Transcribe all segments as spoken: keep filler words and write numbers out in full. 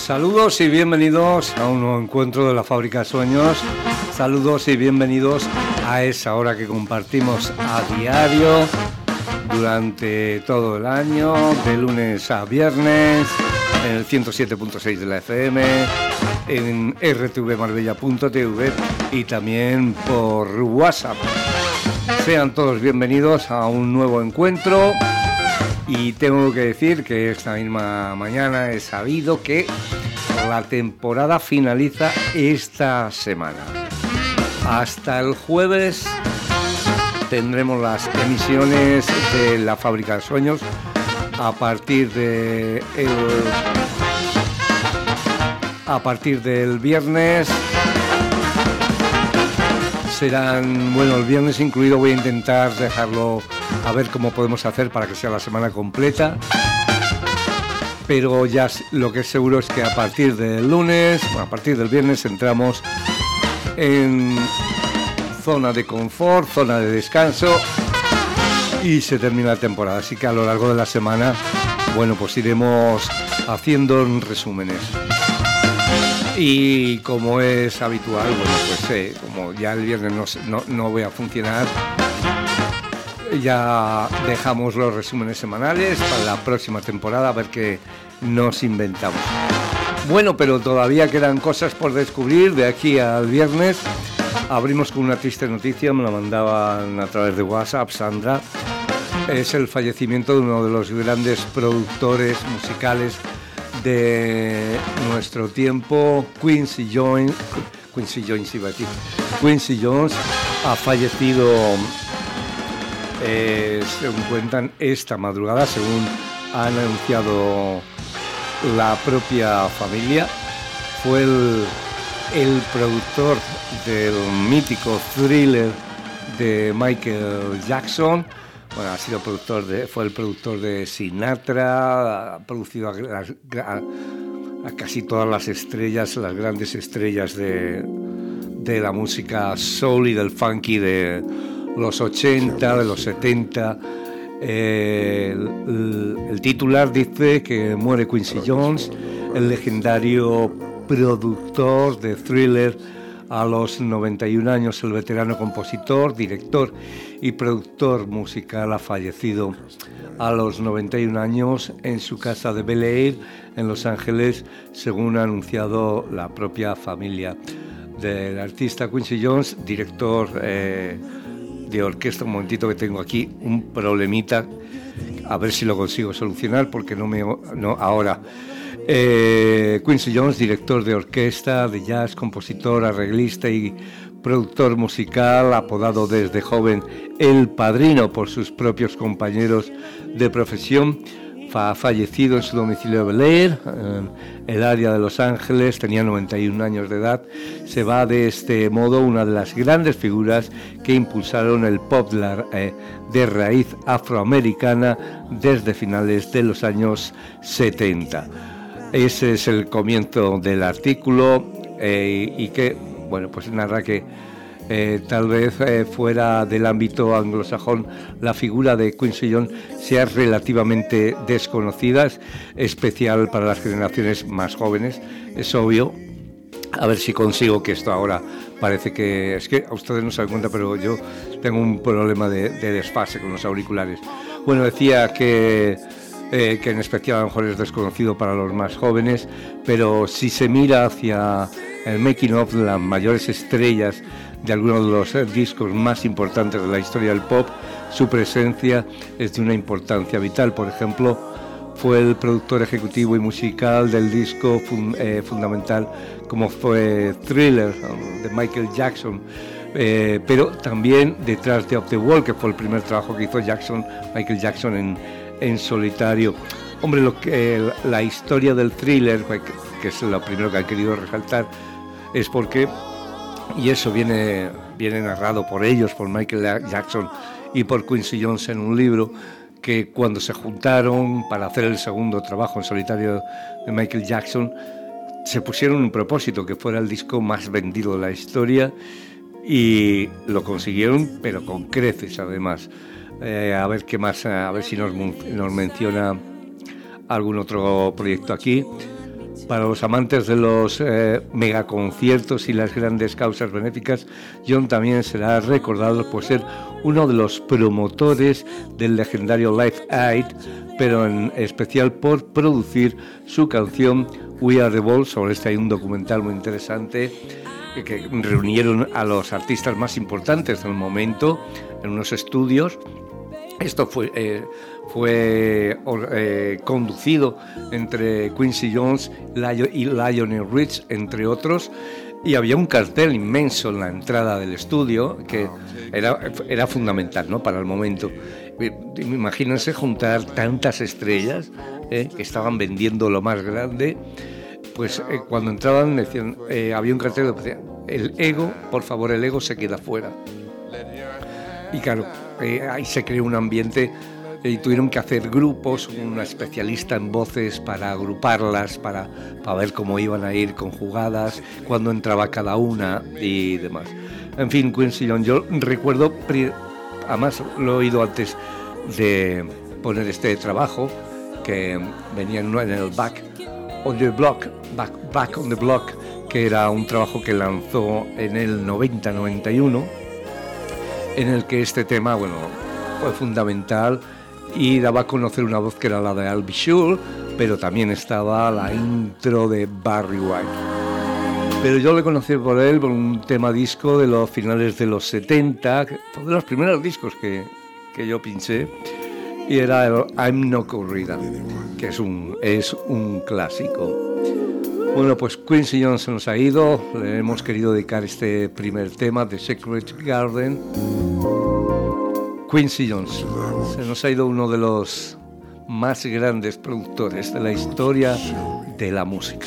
Saludos y bienvenidos a un nuevo encuentro de la Fábrica de Sueños. Saludos y bienvenidos a esa hora que compartimos a diario durante todo el año, de lunes a viernes, en el ciento siete punto seis de la F M, en r t v marbella punto t v y también por WhatsApp. Sean todos bienvenidos a un nuevo encuentro. Y tengo que decir que esta misma mañana he sabido que la temporada finaliza esta semana. Hasta el jueves tendremos las emisiones de la Fábrica de Sueños. A partir de el, a partir del viernes serán, bueno, el viernes incluido, voy a intentar dejarlo a ver cómo podemos hacer para que sea la semana completa, pero ya lo que es seguro es que a partir del lunes, bueno, a partir del viernes entramos en zona de confort, zona de descanso y se termina la temporada, así que a lo largo de la semana, bueno, pues iremos haciendo resúmenes. Y como es habitual, bueno, pues eh, como ya el viernes no, no, no voy a funcionar, ya dejamos los resúmenes semanales para la próxima temporada, a ver qué nos inventamos. Bueno, pero todavía quedan cosas por descubrir de aquí al viernes. Abrimos con una triste noticia, me la mandaban a través de WhatsApp, Sandra. Es el fallecimiento de uno de los grandes productores musicales de nuestro tiempo, Quincy Jones. Quincy Jones iba a decir. Quincy Jones ha fallecido, eh, según cuentan, esta madrugada, según ha anunciado la propia familia. Fue el, el productor del mítico Thriller de Michael Jackson. Bueno, ha sido productor de, fue el productor de Sinatra, ha producido a, a, a casi todas las estrellas, las grandes estrellas de, de la música soul y del funky de los ochenta, de los setenta. Eh, el, el titular dice que muere Quincy Jones, el legendario productor de Thriller. A los noventa y un años, el veterano compositor, director y productor musical ha fallecido a los noventa y un años en su casa de Bel Air, en Los Ángeles, según ha anunciado la propia familia del artista Quincy Jones, director eh, de orquesta. Un momentito que tengo aquí un problemita, a ver si lo consigo solucionar, porque no me... no ahora... Eh, Quincy Jones, director de orquesta, de jazz, compositor, arreglista y productor musical, apodado desde joven El Padrino por sus propios compañeros de profesión, ha fallecido en su domicilio de Bel Air, en el área de Los Ángeles, tenía noventa y un años de edad. Se va de este modo una de las grandes figuras que impulsaron el pop de raíz afroamericana desde finales de los años setenta. Ese es el comienzo del artículo eh, y que, bueno, pues narra que eh, tal vez eh, fuera del ámbito anglosajón la figura de Quincy Jones sea relativamente desconocida, es especial para las generaciones más jóvenes, es obvio. A ver si consigo que esto ahora parece que... Es que a ustedes no se dan cuenta, pero yo tengo un problema de, de desfase con los auriculares. Bueno, decía que... Eh, que en especial a lo mejor es desconocido para los más jóvenes, pero si se mira hacia el making of de las mayores estrellas de algunos de los eh, discos más importantes de la historia del pop, su presencia es de una importancia vital. Por ejemplo, fue el productor ejecutivo y musical del disco fun, eh, fundamental como fue Thriller de Michael Jackson, eh, pero también detrás de Off the Wall, que fue el primer trabajo que hizo Jackson, Michael Jackson en en solitario. Hombre, lo que la historia del Thriller, que es lo primero que han querido resaltar, es porque, y eso viene, viene narrado por ellos, por Michael Jackson y por Quincy Jones en un libro, que cuando se juntaron para hacer el segundo trabajo en solitario de Michael Jackson, se pusieron un propósito, que fuera el disco más vendido de la historia, y lo consiguieron, pero con creces además. Eh, a ver qué más, a ver si nos, nos menciona algún otro proyecto aquí. Para los amantes de los eh, megaconciertos y las grandes causas benéficas, John también será recordado por ser uno de los promotores del legendario Live Aid, pero en especial por producir su canción We Are The World. Sobre este hay un documental muy interesante que reunieron a los artistas más importantes del momento en unos estudios. Esto fue, eh, fue eh, conducido entre Quincy Jones y Lionel Rich, entre otros, y había un cartel inmenso en la entrada del estudio que era, era fundamental, ¿no?, para el momento. Imagínense juntar tantas estrellas eh, que estaban vendiendo lo más grande. Pues eh, cuando entraban decían, eh, había un cartel que decía: el ego, por favor, el ego se queda fuera. Y claro, eh, ahí se creó un ambiente y tuvieron que hacer grupos, una especialista en voces para agruparlas, para, para ver cómo iban a ir conjugadas, cuándo entraba cada una y demás. En fin, Quincy Jones, yo recuerdo, además lo he oído antes de poner este trabajo, que venía en el Back on the Block, Back, Back on the Block, que era un trabajo que lanzó en el noventa noventa y uno, en el que este tema, bueno, fue fundamental y daba a conocer una voz que era la de I'll Be Sure, pero también estaba la intro de Barry White. Pero yo le conocí por él por un tema disco de los finales de los setenta, que fue de los primeros discos que, que yo pinché, y era el I'm No Corrida, que es un, es un clásico. Bueno, pues Quincy Jones se nos ha ido, le hemos querido dedicar este primer tema de Secret Garden. Quincy Jones, se nos ha ido uno de los más grandes productores de la historia de la música.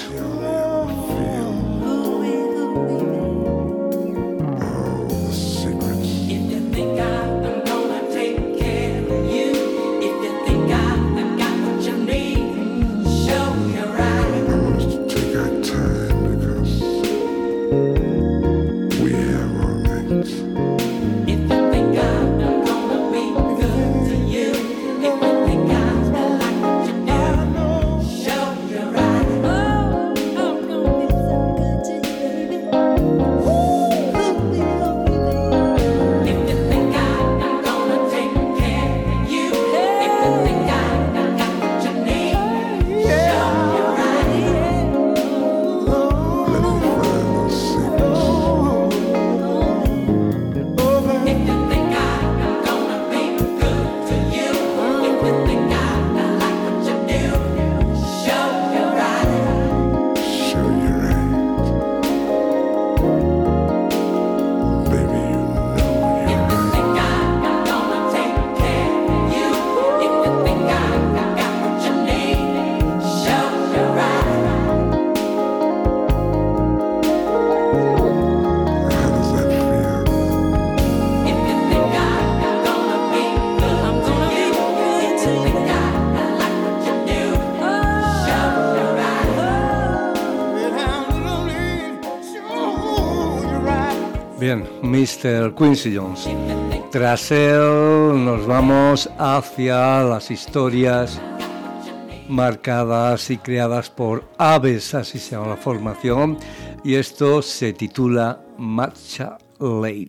Bien, mister Quincy Jones. Tras él nos vamos hacia las historias marcadas y creadas por Aves, así se llama la formación, y esto se titula Matcha Late.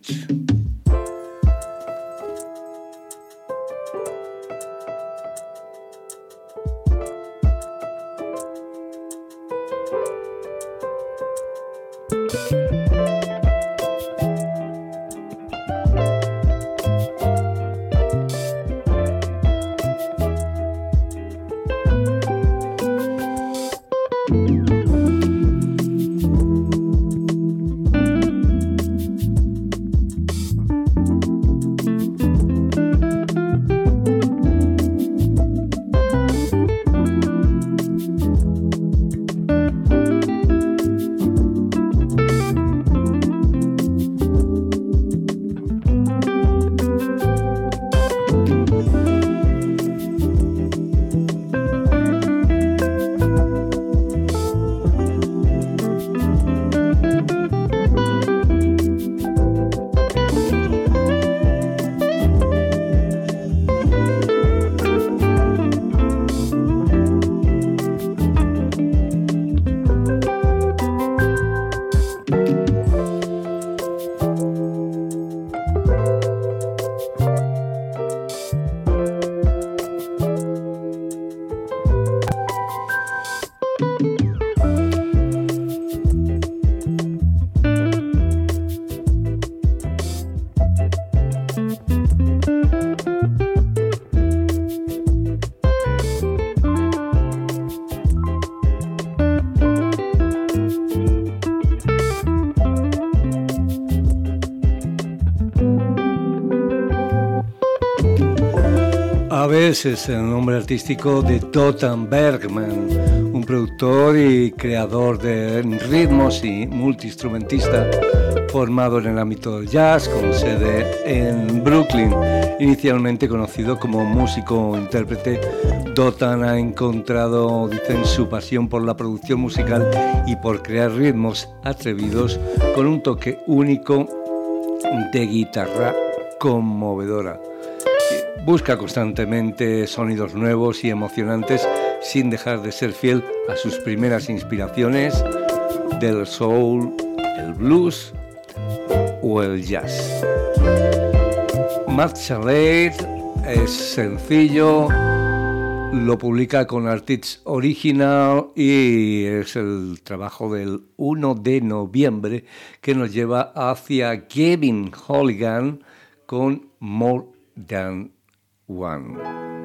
sabes, es el nombre artístico de Dothan Bergman, un productor y creador de ritmos y multiinstrumentista formado en el ámbito del jazz, con sede en Brooklyn. Inicialmente conocido como músico o intérprete, Dothan ha encontrado, dicen, su pasión por la producción musical y por crear ritmos atrevidos con un toque único de guitarra conmovedora. Busca constantemente sonidos nuevos y emocionantes sin dejar de ser fiel a sus primeras inspiraciones del soul, el blues o el jazz. Matcha Late es sencillo, lo publica con Artists Original y es el trabajo del uno de noviembre que nos lleva hacia Kevin Holligan con More Than One.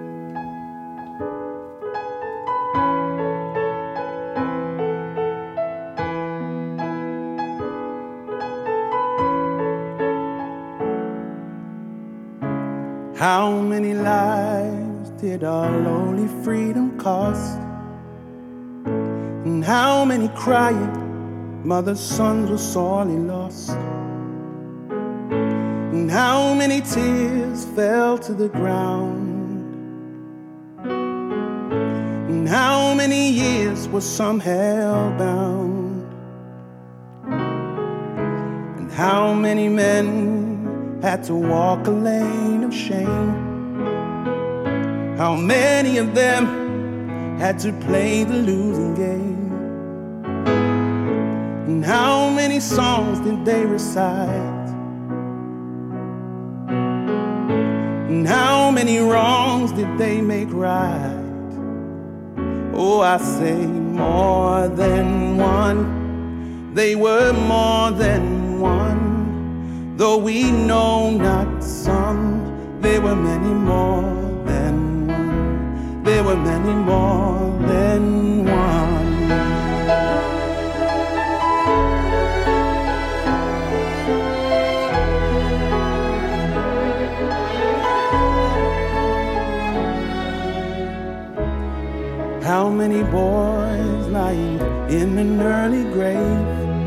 How many lives did our lowly freedom cost? And how many crying mothers' sons were sorely lost? And how many tears fell to the ground? And how many years were some held bound? And how many men had to walk a lane of shame? How many of them had to play the losing game? And how many songs did they recite? And how many wrongs did they make right? Oh, I say more than one. They were more than one. Though we know not some, there were many more than one. There were many more than one. How many boys lying in an early grave?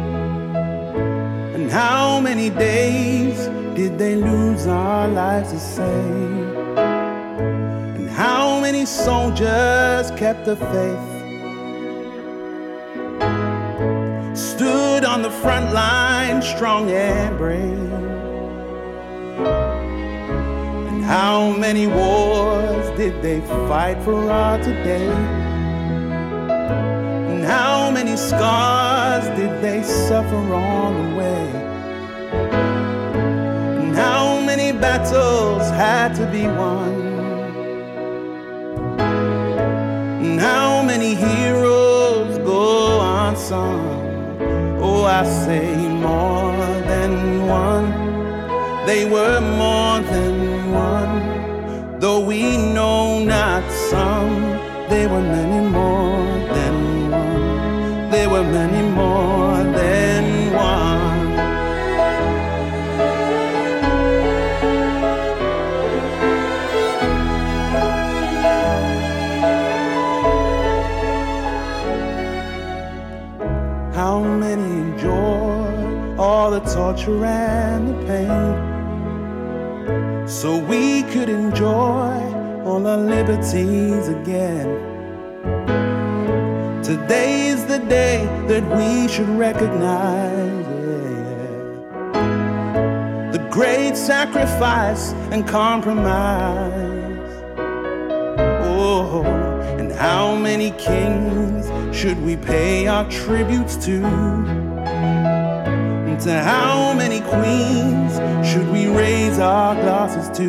And how many days did they lose our lives to save? And how many soldiers kept the faith? Stood on the front line, strong and brave. And how many wars did they fight for our today? And how many scars did they suffer on the way? And how many battles had to be won? And how many heroes go unsung? Oh, I say more than one. They were more than one. Though we know not some, they were many more than one. There were many more than one. How many endured all the torture and the pain, so we could enjoy all our liberties again? Today is the day that we should recognize, yeah, the great sacrifice and compromise. Oh, and how many kings should we pay our tributes to? And to how many queens should we raise our glasses to?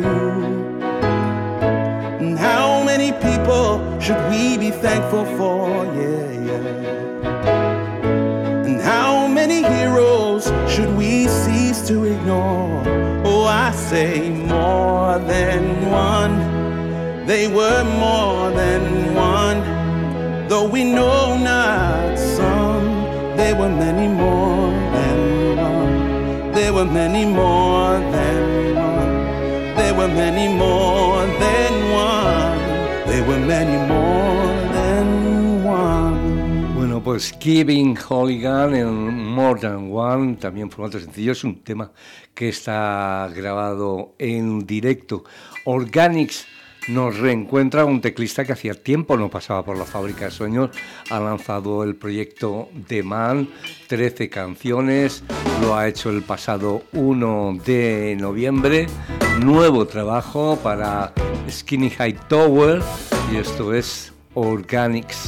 And how many people should we be thankful for, yeah, yeah. And how many heroes should we cease to ignore? Oh, I say more than one. They were more than one. Though we know not some, there were many more than one. There were many more than one. There were many more than one. many more than one. Bueno, pues Kevin Holligan en More Than One, también formato sencillo, es un tema que está grabado en directo. Organics nos reencuentra un teclista que hacía tiempo no pasaba por la Fábrica de Sueños. Ha lanzado el proyecto The Man, trece canciones, lo ha hecho el pasado uno de noviembre. Nuevo trabajo para Skinny Hightower y esto es Organics.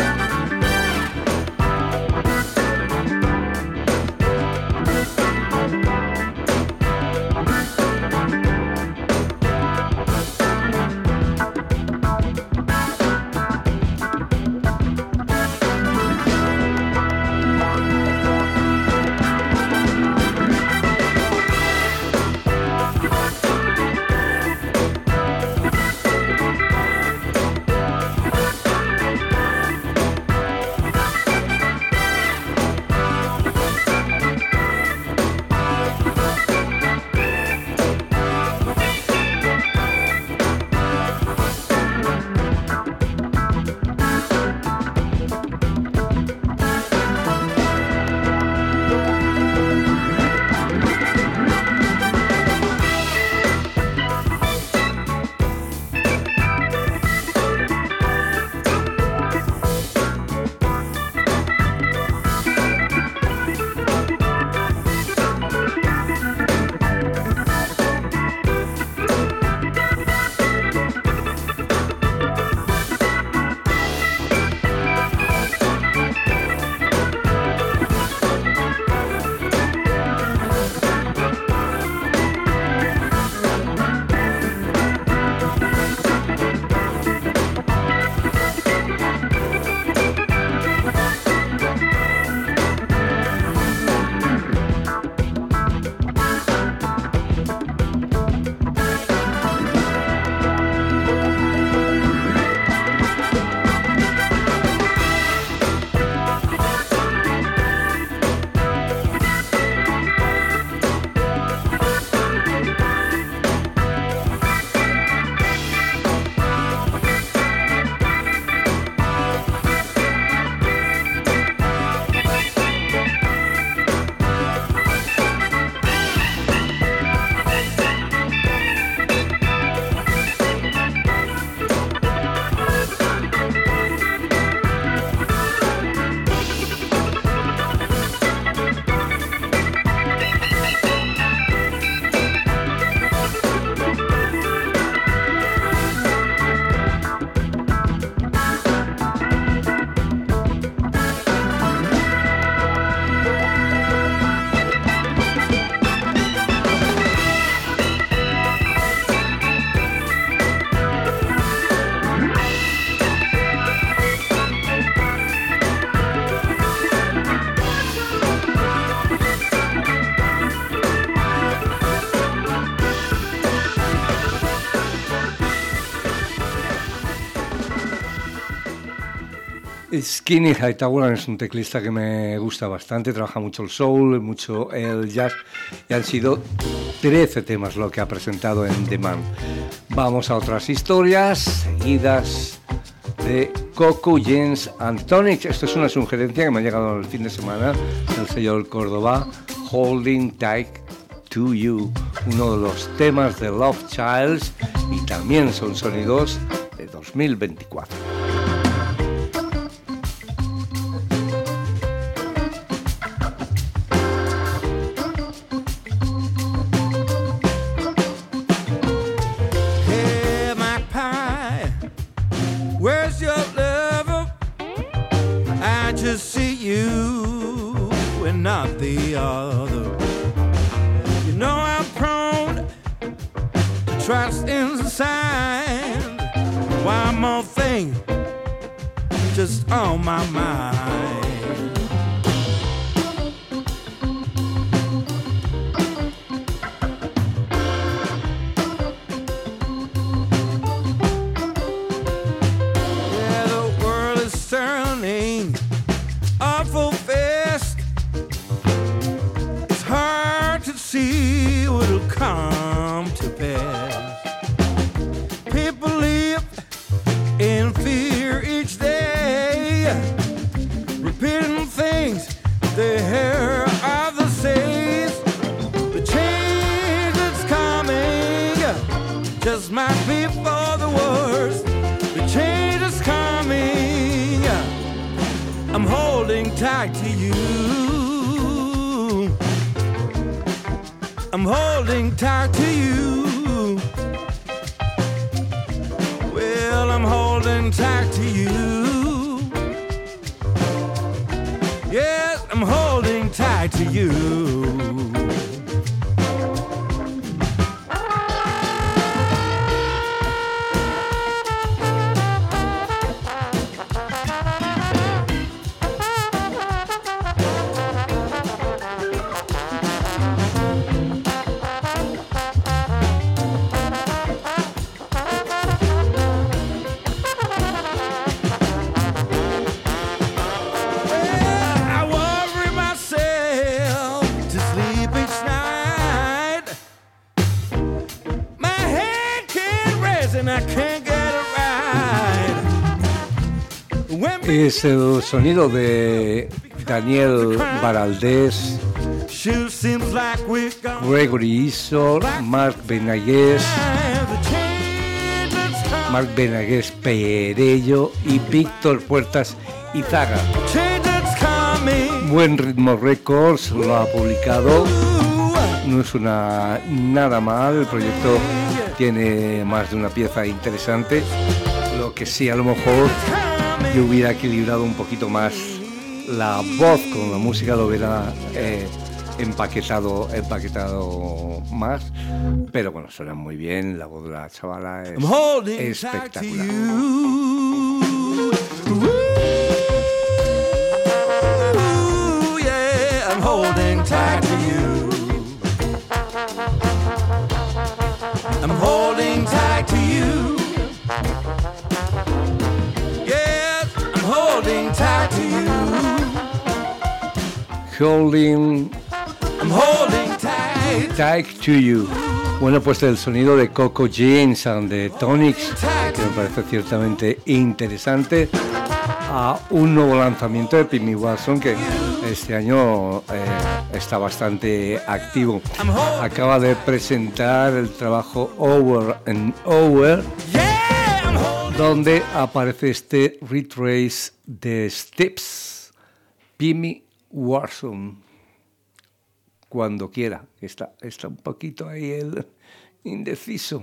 Skinny Hightower es un teclista que me gusta bastante, trabaja mucho el soul, mucho el jazz y han sido trece temas lo que ha presentado en The Man. Vamos a otras historias seguidas de Coco, James and Tonic. Esto es una sugerencia que me ha llegado el fin de semana del sello del Córdoba, Holding Tight to You, uno de los temas de Love Childs y también son sonidos de dos mil veinticuatro. Not the other. You know I'm prone to trust in signs. One more thing just on my mind. Yeah, the world is turning awful fast. See what'll come to pass. People live in I'm holding tight to you. I'm holding tight to you. Well, I'm holding tight to you. Yes, I'm holding tight to you. Es el sonido de Daniel Baraldés, Gregory Isor, Mark Benagués, Mark Benagués Perello y Víctor Puertas Izaga. Buen Ritmo Records lo ha publicado, no es una nada mal, el proyecto tiene más de una pieza interesante, lo que sí a lo mejor yo hubiera equilibrado un poquito más la voz con la música, lo hubiera eh, empaquetado, empaquetado más, pero bueno, suena muy bien, la voz de la chavala es espectacular. I'm holding tight to you. I'm holding tight to you. Yes, I'm holding tight to you. Holding, I'm holding tight, tight to you. Bueno, pues el sonido de Coco Jeans and the Tonics, que me parece ciertamente interesante, a un nuevo lanzamiento de Pimmy Watson que este año eh, está bastante activo. Acaba de presentar el trabajo Over and Over, donde aparece este retrace de Steps. Pimmy Watson, cuando quiera, está, está un poquito ahí el indeciso.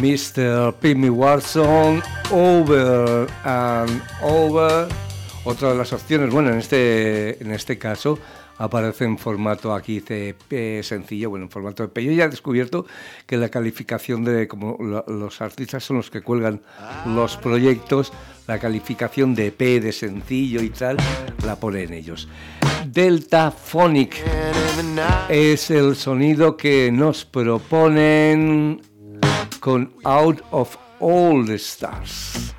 mister Pimmy Watson, Over and Over. Otra de las opciones, bueno, en este, en este caso aparece en formato aquí C P sencillo, bueno, en formato E P. Yo ya he descubierto que la calificación de, como la, los artistas son los que cuelgan los proyectos, la calificación de E P, de sencillo y tal, la ponen ellos. Deltaphonic es el sonido que nos proponen con Out of All the Stars.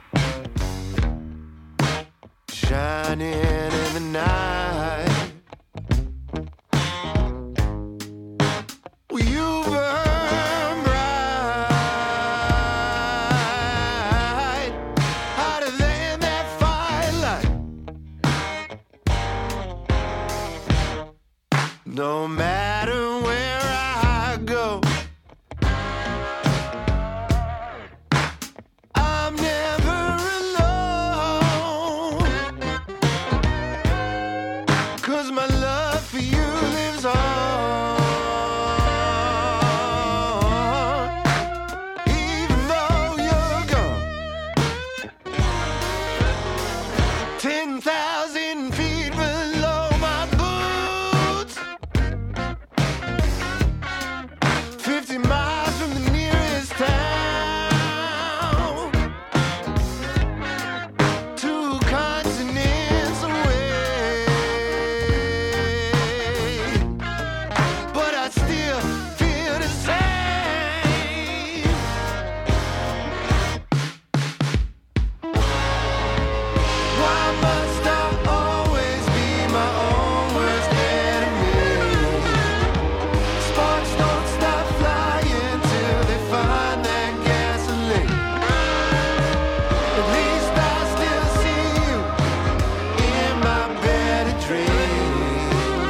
Shining in the night, will you burn bright, hotter than that firelight? No matter where I go, I'm never alone, 'cause my love for you lives on. Even though you're gone, ten thousand feet below my boots, fifty miles from the nearest town, two continents away, but I still feel the same. Why must I always be my own worst enemy? Sparks don't stop flying till they find that gasoline. At least I still see you in my better dream.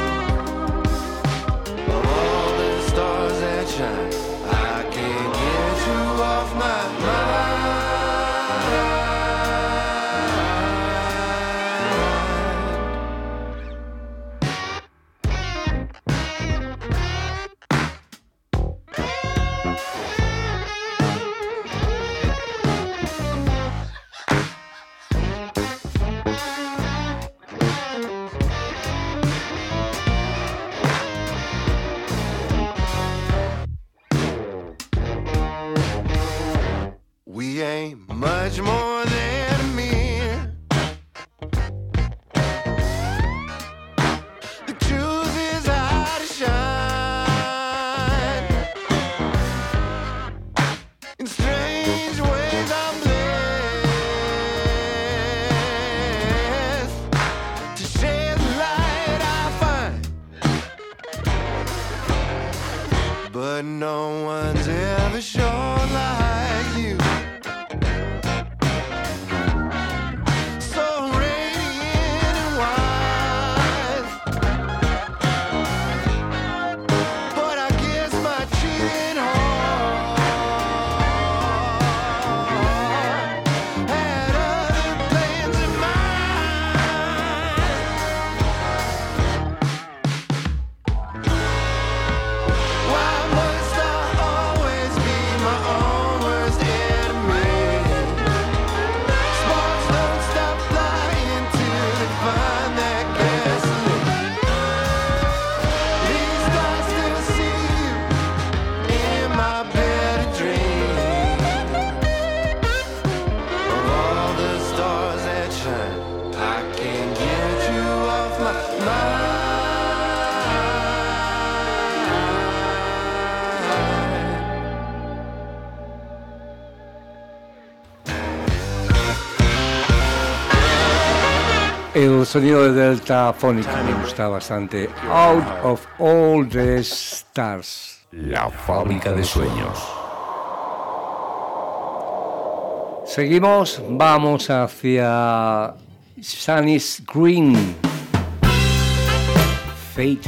Of all the stars that shine, I can't get you off my mind. We ain't much more than a mere. The truth is how to shine. In strange ways I'm blessed to share the light I find, but no one's ever shone like you. So radiant and wise, but I guess my cheating heart had other plans in mind. Why must I always be my own worst enemy? Sparks don't stop flying till they find that gasoline. At least I still see you in my better dream. Of all the stars that shine, I can't get you off my mind. El sonido de Deltaphonic me gusta bastante. Out of All the Stars. La fábrica de sueños. Seguimos, vamos hacia Sunny's Green. Fate.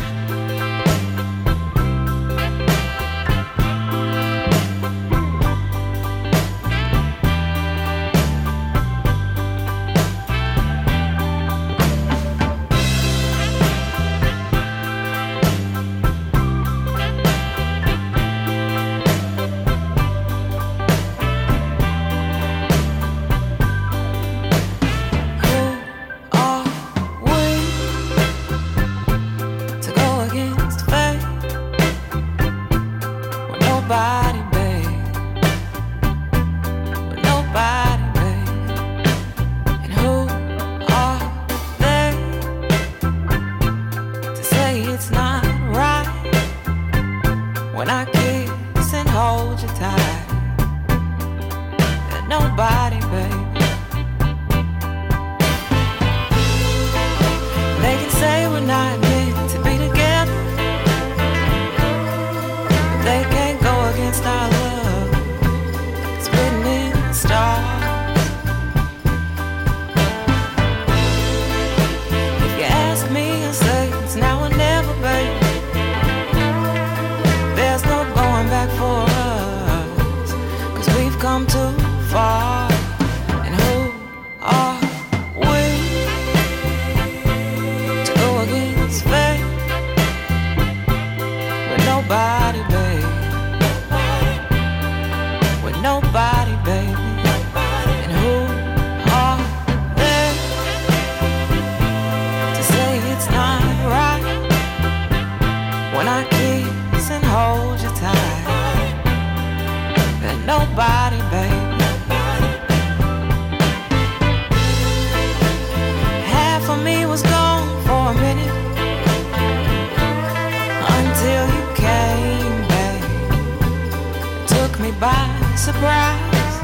surprise,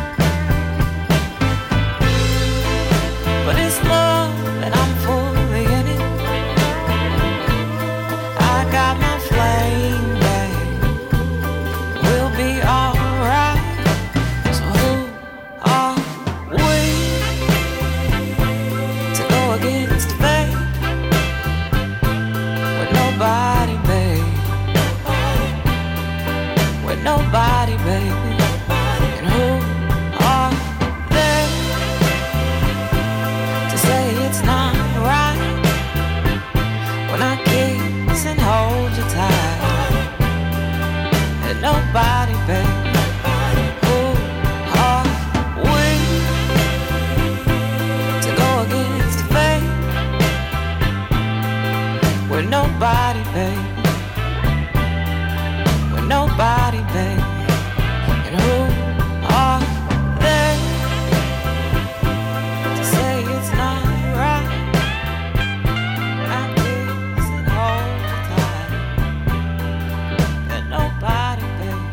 but it's love and I'm fully in it. I got my flame, babe, we'll be alright. So who are we to go against fate? With nobody, babe, with nobody, baby. And who are they to say it's not right when I kiss and hold you tight? And nobody, baby. Who are we to go against fate? With nobody, baby. With nobody, baby. And who are they to say it's not right when I kiss and hold you tight? And nobody, baby.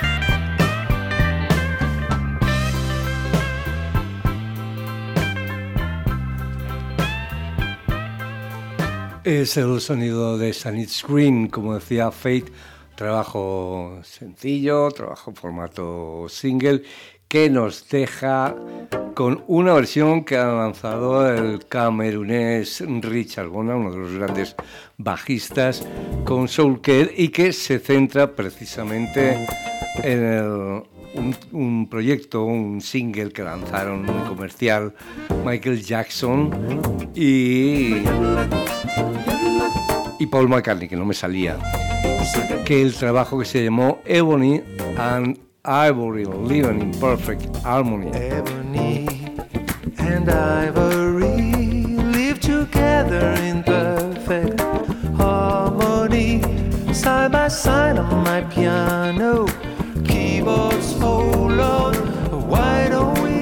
Es el sonido de Sanit Screen, como decía Fate, trabajo sencillo, trabajo en formato single, que nos deja con una versión que ha lanzado el camerunés Richard Bona, uno de los grandes bajistas, con Soul Care, y que se centra precisamente en el, un, un proyecto, un single que lanzaron muy comercial, Michael Jackson y, y Paul McCartney, que no me salía, que el trabajo que se llamó Ebony and Ivory, Living in Perfect Harmony. Ebony and ivory live together in perfect harmony. Side by side on my piano, keyboards hold on. Why don't we?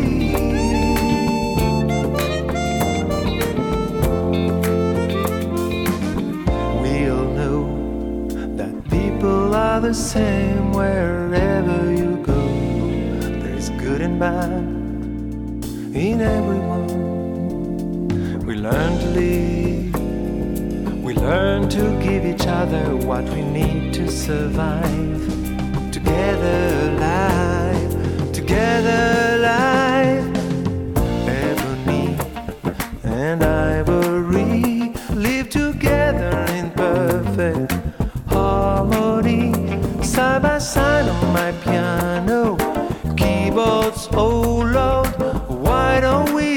We'll know that people are the same wherever you go. There's good and bad in everyone. We learn to live, we learn to give each other what we need to survive. Together alive, together alive. Ebony and ivory live together in perfect harmony. Side by side on my piano, keyboards oh Lord, why don't we?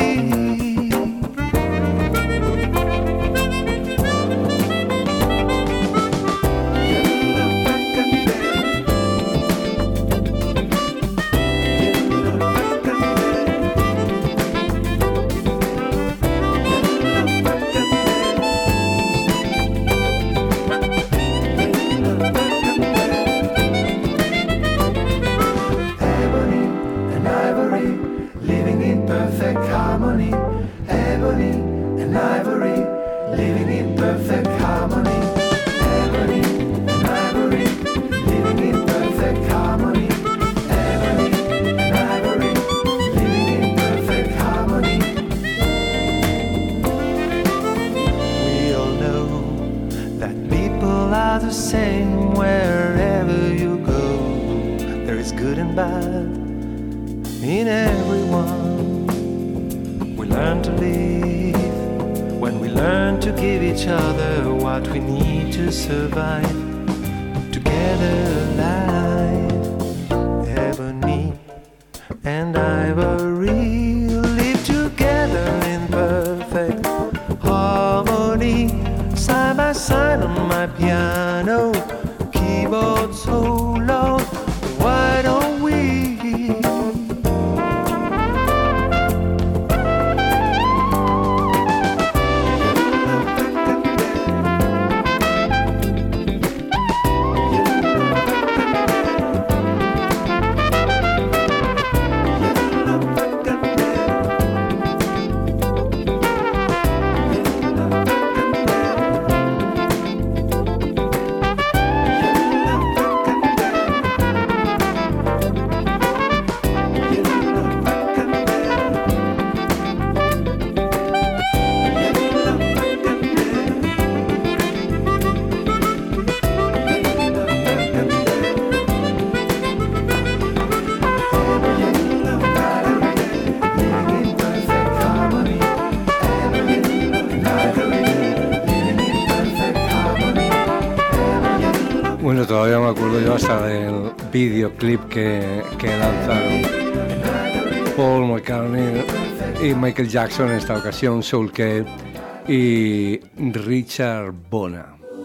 muestra del videoclip que, que lanzaron Paul McCartney y Michael Jackson, en esta ocasión Soul Care y Richard Bona.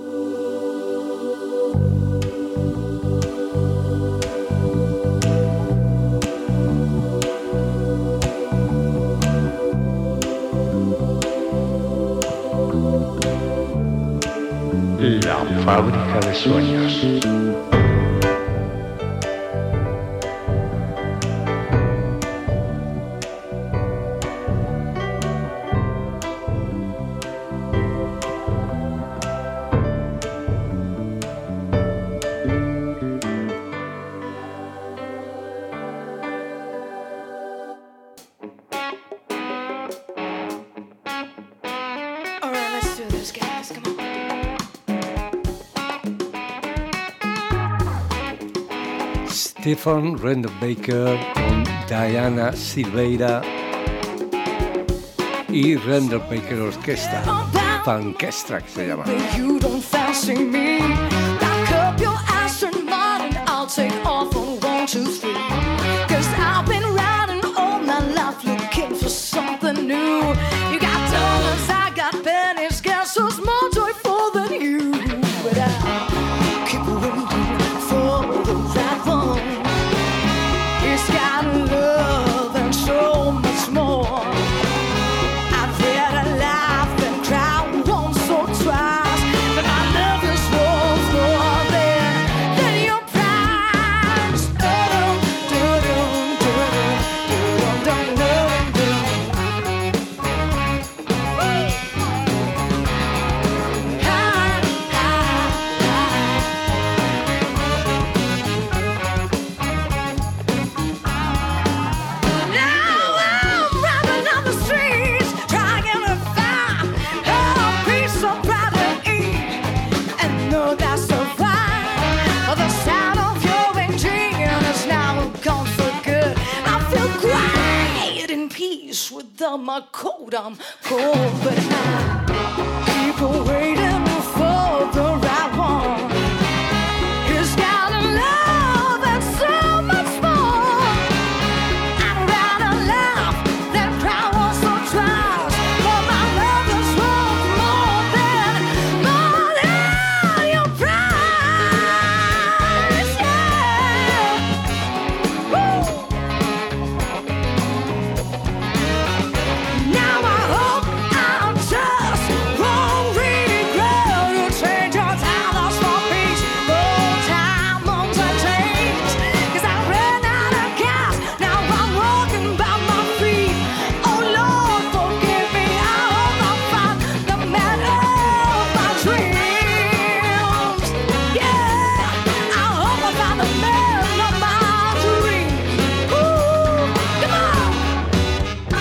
La fábrica de sueños. All right, let's do this, guys. Come on. Stephen Randall Baker con Diana Silveira y Randall Baker Orquesta, Funkestra que se llama. You don't fancy me. Back up your Aston Martin. I'll take off on one, two, three. Cause I've been riding all my life looking for something new. You got dollars, I got pennies. Guess who's more joyful than you? But I keep waiting for the right one. He's got love and so much more. I've read a laugh and cry once or twice, but my love is worth more than, than your price. Oh, do-dum, do-dum, do-dum, do-dum, do-dum. Hi, Now I'm rapping on the streets, trying to find a piece of bread to eat, and know that's so fine. But the sound of your engine is now gone for good. I feel quiet in peace without my coat. I'm cold, but I keep waiting for the right one. He's got a love and so much more. I'd rather laugh than cry once or twice. For my love is worth more than, more than your price. Yeah. Woo. Now I hope I just won't regret you change your dollars for peace. More time on the takes. Cause I ran out of gas. Now I'm walking by my feet. Oh Lord, forgive me. I hope I find the man of my dreams. Yeah, I hope I find the man of my dreams. Ooh, come on.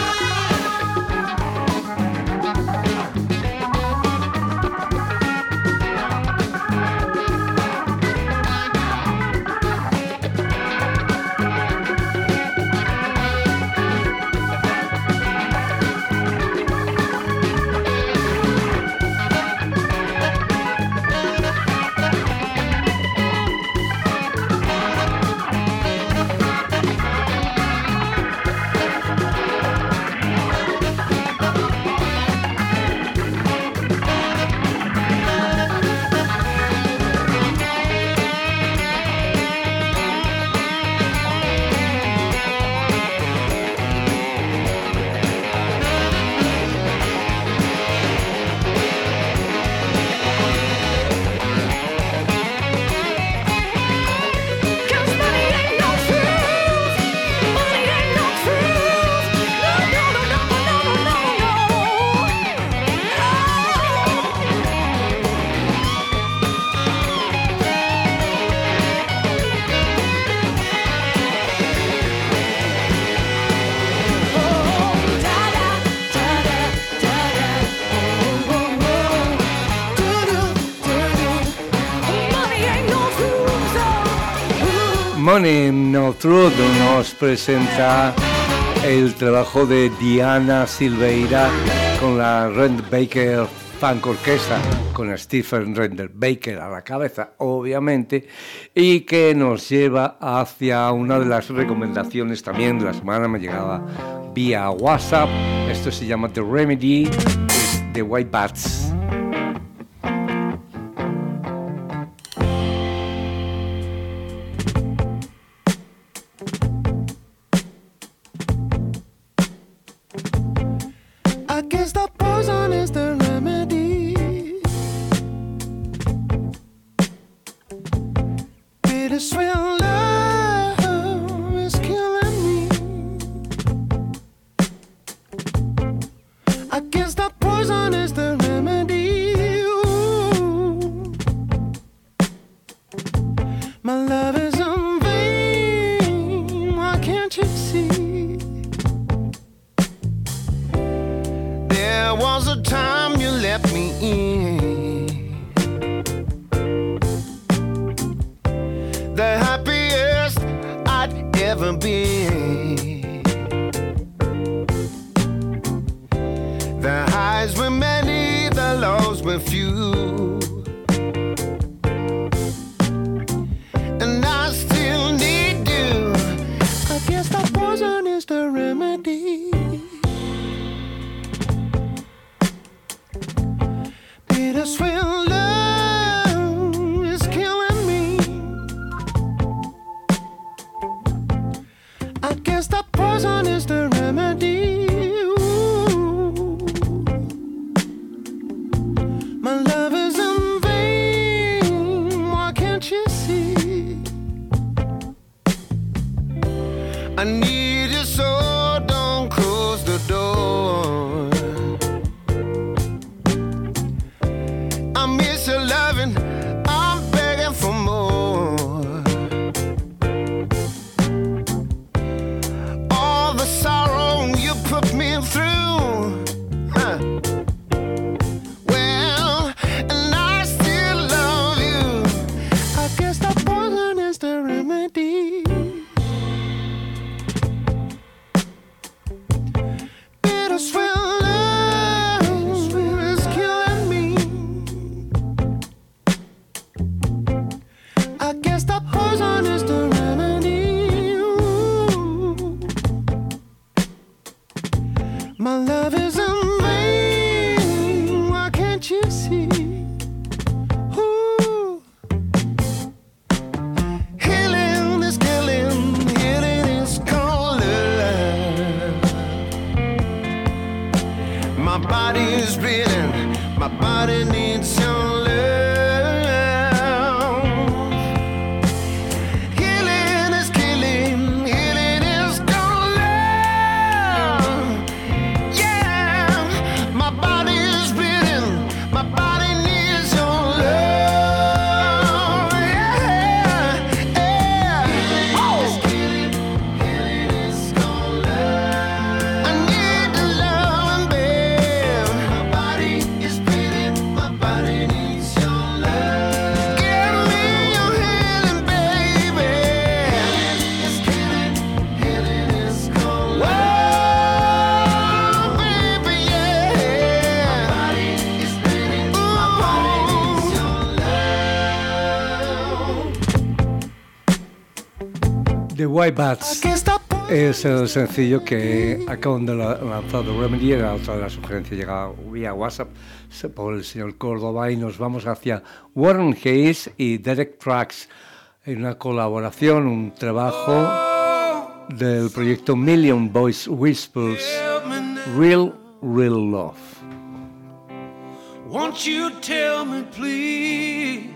Cause money ain't no truth. Money ain't no truth. No, no, no, no, no, no, no, no. Oh, da-da, da-da, da-da. Oh, oh, oh. Do-do, do-do. Money ain't no truth. Oh, ooh. Money No Truth nos presenta el trabajo de Diana Silveira con la Rand Baker Funk Orquesta con Stephen Render Baker a la cabeza, obviamente, y que nos lleva hacia una de las recomendaciones también de la semana. Me llegaba vía WhatsApp. Esto se llama The Remedy, es The White Bats. I guess the poison is the remedy. Bittersweet love is killing me. I guess the poison is the remedy. Ooh. My love is in vain. Why can't you see? There was a time you let me in, the happiest I'd ever been. The highs were many, the lows were few, and I still need you. I guess the poison is the remedy. Bittersweet love is killing me. I guess the poison is the remedy. Ooh. My love is in vain. Why can't you see? I need you so don't close the door. I miss your loving, I'm begging for more. All the sorrow you put me through, huh. Well, and I still love you. I guess the poison is the remedy. Bittersweet my love is in vain. Why can't you see? Ooh. Healing is killing, healing is calling. My body is bleeding, my body needs your love. Healing is killing, healing is calling. My body is bleeding, my body needs your love. Yeah, yeah. Healing is killing, healing is calling. I need the love, babe. My body is bleeding, my body needs your love. Give me your healing, baby. Healing is killing, healing is calling. Whoa, baby, yeah. The White Bats es el sencillo que acaban de lanzar The Remedy. Era otra de las sugerencias, llegaba vía WhatsApp por el señor Córdoba, y nos vamos hacia Warren Hayes y Derek Trucks en una colaboración, un trabajo del proyecto Million Voice Whispers, Real, Real Love. Won't you tell me, please,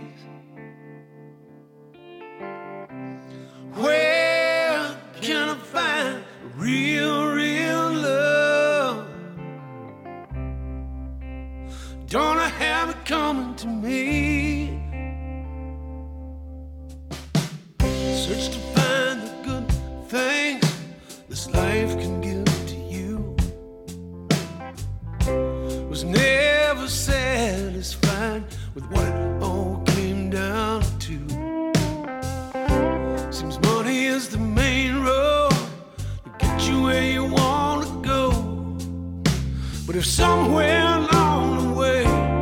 where can I find real, real love? Don't I have it coming to me? Search to find the good things this life can give to you. Was never satisfied with what it all came down to. Seems money is the main road to get you where you want to go. But if somewhere along the way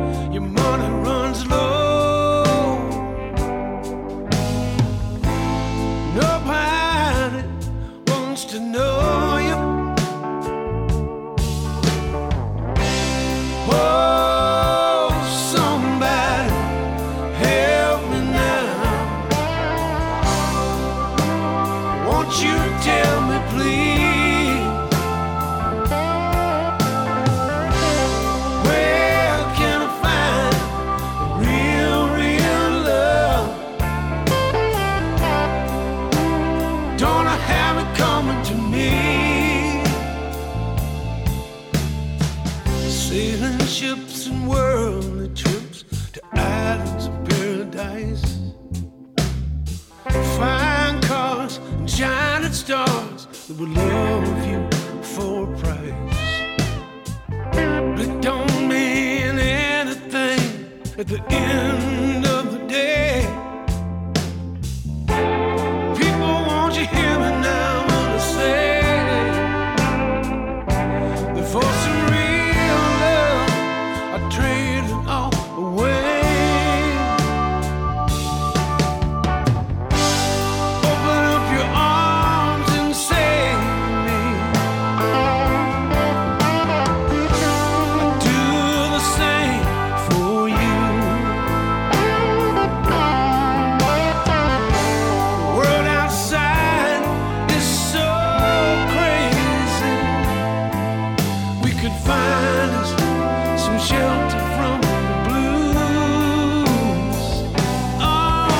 Sailing ships and worldly trips to islands of paradise. Fine cars and shining stars that will love you for a price. But it don't mean anything at the end of the day. People, won't you hear me now when I say that for some real love I trade it all away. Open up your arms and save me. I do the same for you. The world outside is so crazy. We could find us some shelter from the blues. Oh,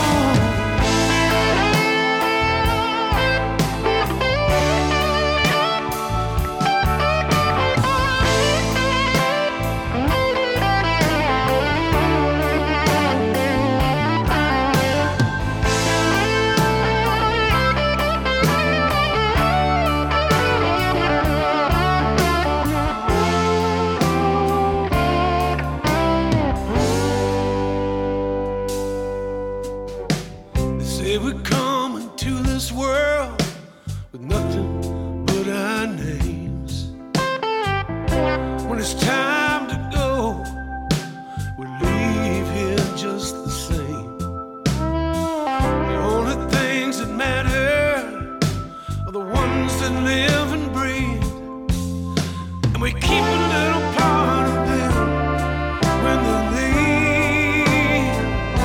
they say we come into this world with nothing but our names. When it's time to go, we leave here just the same. The only things that matter are the ones that live and breathe, and we keep a little part of them when they leave.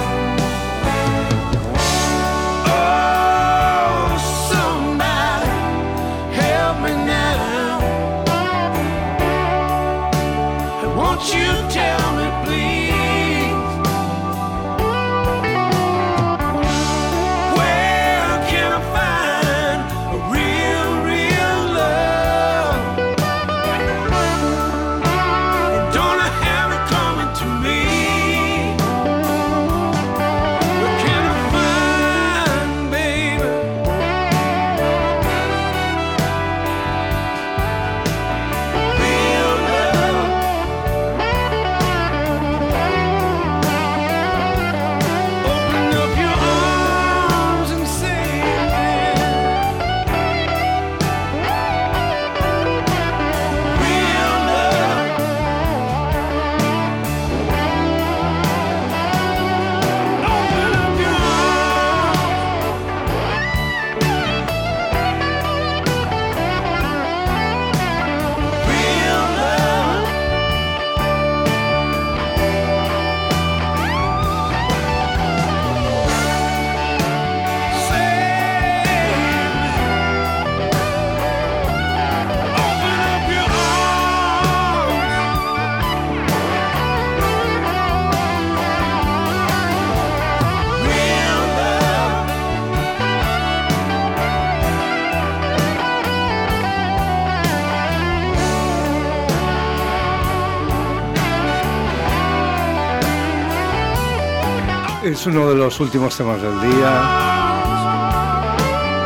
Oh, somebody help me now. And won't you tell me, please, where can I find a real, real love? And don't I have it coming to me? Where can I find, baby, real love? Open up your arms and save me. Real love. Open up your arms. Real love. Save me. Open up your arms. Real love. Es uno de los últimos temas del día.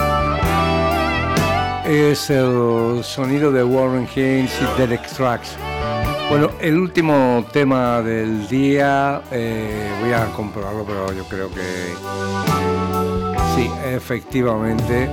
Es el sonido de Warren Haynes y Derek Trucks. Bueno, el último tema del día, eh, voy a comprobarlo, pero yo creo que sí, efectivamente.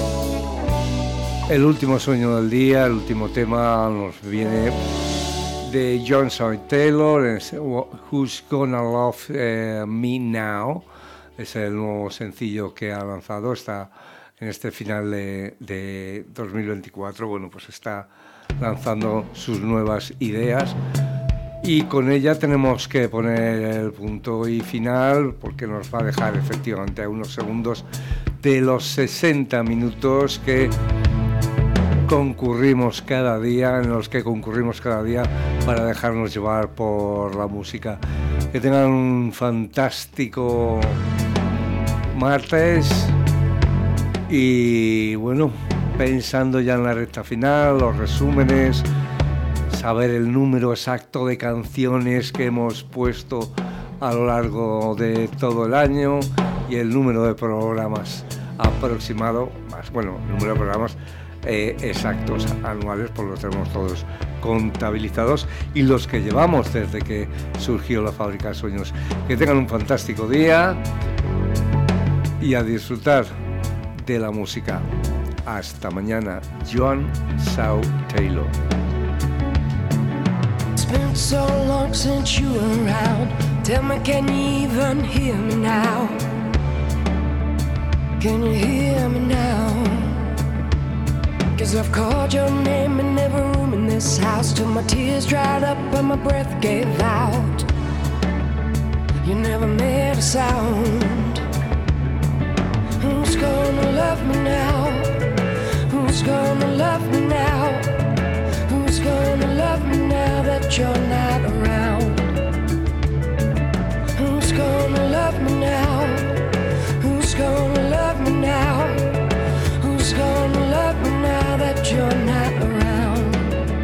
El último sueño del día, el último tema nos viene de Johnson Taylor, es Who's Gonna Love eh, Me Now. Es el nuevo sencillo que ha lanzado, está en este final de, de dos mil veinticuatro. Bueno, pues está lanzando sus nuevas ideas y con ella tenemos que poner el punto y final, porque nos va a dejar efectivamente a unos segundos de los sesenta minutos que concurrimos cada día, en los que concurrimos cada día para dejarnos llevar por la música. Que tengan un fantástico martes y bueno, pensando ya en la recta final, los resúmenes, saber el número exacto de canciones que hemos puesto a lo largo de todo el año y el número de programas aproximado, más bueno, el número de programas eh, exactos anuales, pues los tenemos todos contabilizados y los que llevamos desde que surgió la Fábrica de Sueños. Que tengan un fantástico día y a disfrutar de la música. Hasta mañana. Joan Shaw Taylor. It's been so long since you were around. Tell me, can you even hear me now? Can you hear me now? Cause I've called your name in every room in this house till my tears dried up and my breath gave out. You never made a sound. Who's gonna love me now? Who's gonna love me now? Who's gonna love me now that you're not around? Who's gonna love me now? Who's gonna love me now? Who's gonna love me now that you're not around?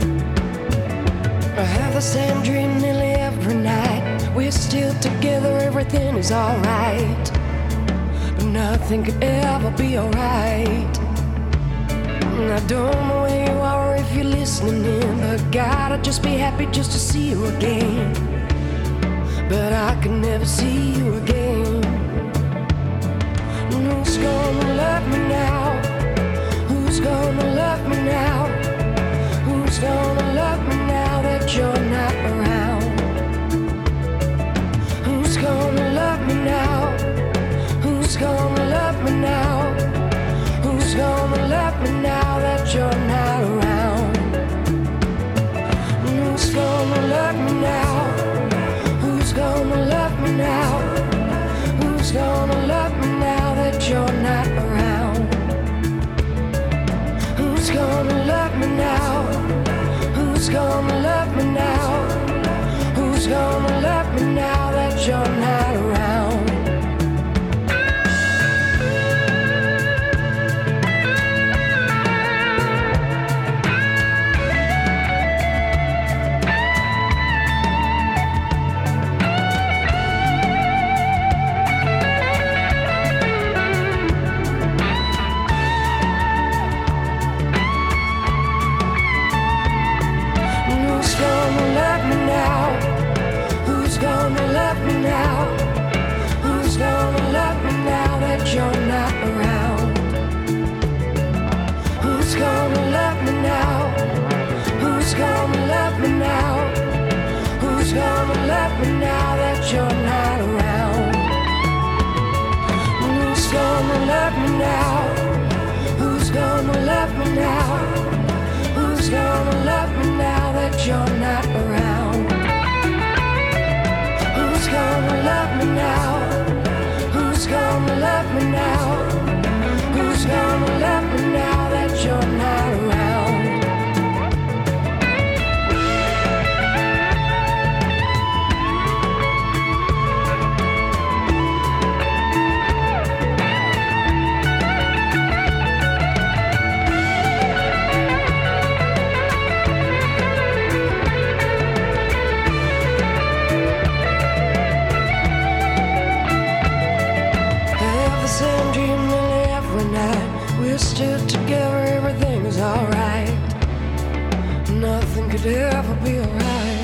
I have the same dream nearly every night. We're still together, everything is alright. But nothing could ever be alright. I don't know where you are or if you're listening in, but God, I'd just be happy just to see you again. But I can never see you again. Who's gonna love me now? Who's gonna love me now? Who's gonna love me now that you're not around? Who's gonna love me now? Who's gonna love me now? Who's gonna love me now that you're not around? Who's gonna love me now? Who's gonna love me now? Who's gonna love me now that you're not around? Who's gonna love me now? Who's gonna love me now? Who's gonna love me now that you're not around? You're not around. Who's gonna love me now? Who's gonna love me now? Who's gonna love me now that you're not around? Who's gonna love me now? Who's gonna love me now? Who's gonna love me now that you're not around? Who's gonna love me now? Who's gonna love me now? Who's gonna love me now that you're not around? Still together, everything is alright. Nothing could ever be alright.